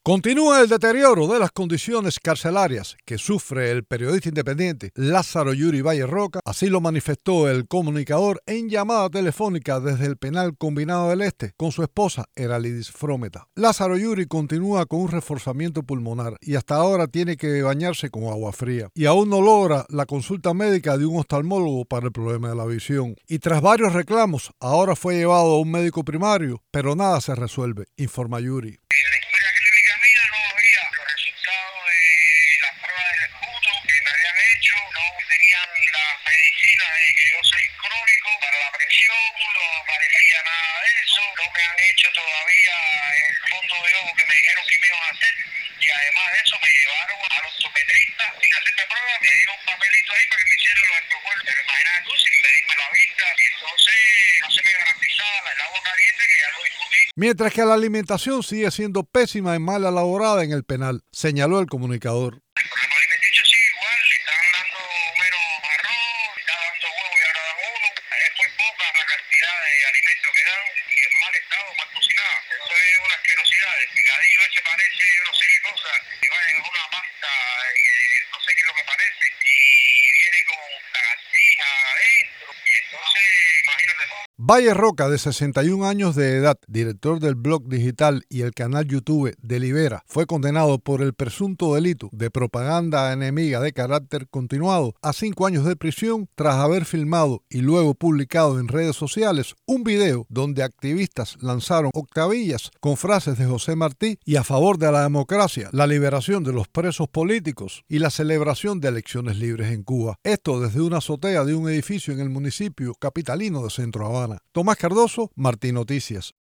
Continúa el deterioro de las condiciones carcelarias que sufre el periodista independiente Lázaro Yuri Valle Roca. Así lo manifestó el comunicador en llamada telefónica desde el penal combinado del Este con su esposa Eralidis Frometa. Lázaro Yuri continúa con un reforzamiento pulmonar y hasta ahora tiene que bañarse con agua fría y aún no logra la consulta médica de un oftalmólogo para el problema de la visión. Y tras varios reclamos, ahora fue llevado a un médico primario, pero nada se resuelve, informa Yuri. No tenían las medicinas de que yo soy crónico para la presión, no aparecía nada de eso, no me han hecho todavía el fondo de ojo que me dijeron que me iban a hacer y además de eso me llevaron al optometrista sin hacerme prueba, me dieron un papelito ahí para que me hicieran los espejuelos, pero imagínate tú sin medirme la vista y entonces no se me garantizaba el agua caliente que ya lo discutí. Mientras que la alimentación sigue siendo pésima y mal elaborada en el penal, señaló el comunicador. La cantidad de alimentos que dan y en mal estado, mal cocinada. Eso es una asquerosidad. El picadillo ese parece no sé qué cosa, que va en una pasta, no sé qué es lo que parece, y viene con lagartija adentro, y entonces, imagínate. Valle Roca, de 61 años de edad, director del blog digital y el canal YouTube de Libera, fue condenado por el presunto delito de propaganda enemiga de carácter continuado a 5 años de prisión tras haber filmado y luego publicado en redes sociales un video donde activistas lanzaron octavillas con frases de José Martí y a favor de la democracia, la liberación de los presos políticos y la celebración de elecciones libres en Cuba. Esto desde una azotea de un edificio en el municipio capitalino de Centro Habana. Tomás Cardoso, Martí Noticias.